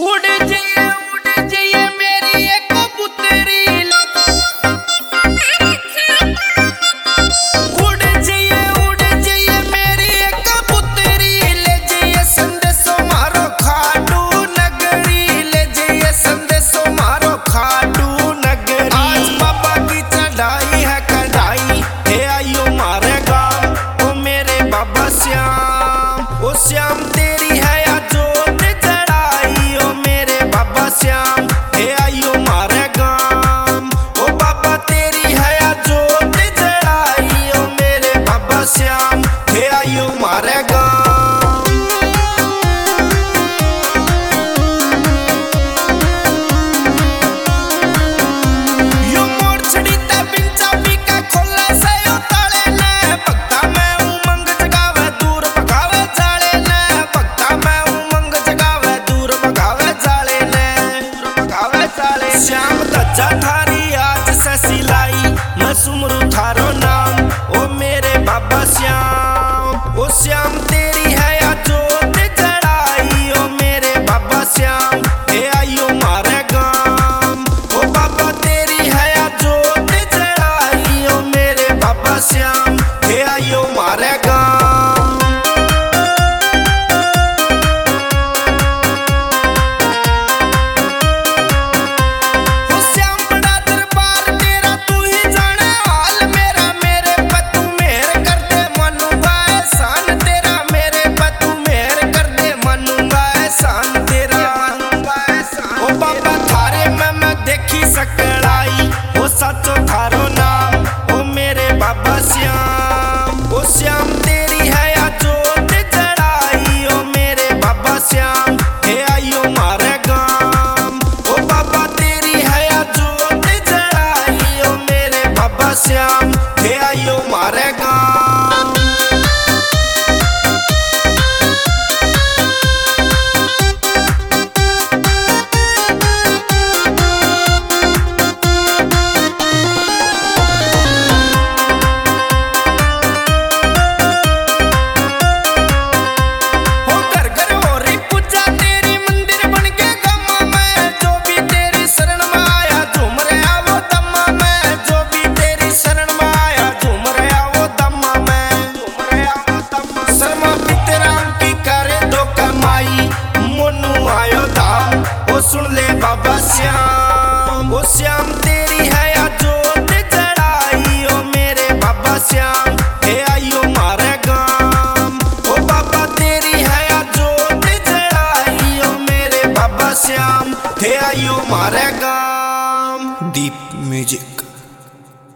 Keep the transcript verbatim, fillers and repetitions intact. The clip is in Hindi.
उड़ जाइए उड़ जाइए मेरी एक कबूतरी, उड़ जाइए उड़ जाइए मेरी एक कबूतरी, ले जाइए संदेशो मारो खाटू नगरी, ले जाइए संदेशो मारो खाटू नगरी। आज बाबा की चढ़ाई है कढ़ाई, हे आइयो मारे गाँव ओ मेरे बाबा श्याम, ओ श्याम तेरी है या जोत चढ़ाई, ओ मेरे बाबा श्याम हे आइयो मारे गाँव, ओ बाबा तेरी है या जोत चढ़ाई, ओ मेरे बाबा श्याम हे आइयो मारे गाँव। यो मोड़ छड़ी ते बिन चाबी का खोले से यो ताले ने, भक्ता में उमंग जगावे दूर भगावे जाले ने, भक्ता में उमंग जगावे दूर भगावे जाले ने, दूर भगावे जाले। श्याम धज्जा थारी आज से सिलाई, मैं सुमरू थारो नाम ओ मेरे बाबा श्याम, ओ श्याम तेरी है या जोत चढ़ाई, ओ मेरे बाबा श्याम हे आइयो मारे गाँव, ओ बाबा तेरी है या जोत चढ़ाई, ओ मेरे बाबा श्याम हे आइयो मारे गाँव। ओ श्याम बड़ा दरबार तेरा तू ही जाने हाल मेरा, मेरे पे तू मेहर कर दे मनुआ एहसान तेरा, मेरे पे तू मेहर कर दे मनुआ एहसान तेरा, मनुआ एहसान। ओ बाबा थारे में मैं देखी सकड़ाई, ओ सचो थारो नाम ओ मेरे बाबा श्याम, ओ श्याम तेरी है या जोत चढ़ाई, ओ मेरे बाबा श्याम हे आइयो मारे गाँव, ओ बाबा तेरी है या जोत चढ़ाई, ओ मेरे बाबा श्याम हे आइयो मारे गाँव। हो घर घर हो रही पूजा तेरी मंदिर बन के गमा में, जो भी तेरी शरण में आया झूम रहा वो दम्मा में, जो भी तेरी शरण में आया झूम रहा वो दम्मा में, झूम रहा वो दम्मा। शर्मा पितराम की करे दो कमाई, मोनू आयो धाम ओ सुन ले बाबा श्याम, ओ श्याम तेरी है या जोत चढ़ाई, ओ मेरे बाबा श्याम हे आइयो मारे गाँव, ओ बाबा तेरी है या जोत चढ़ाई, ओ मेरे बाबा श्याम हे आइयो मारे गाँव। दीप म्यूजिक।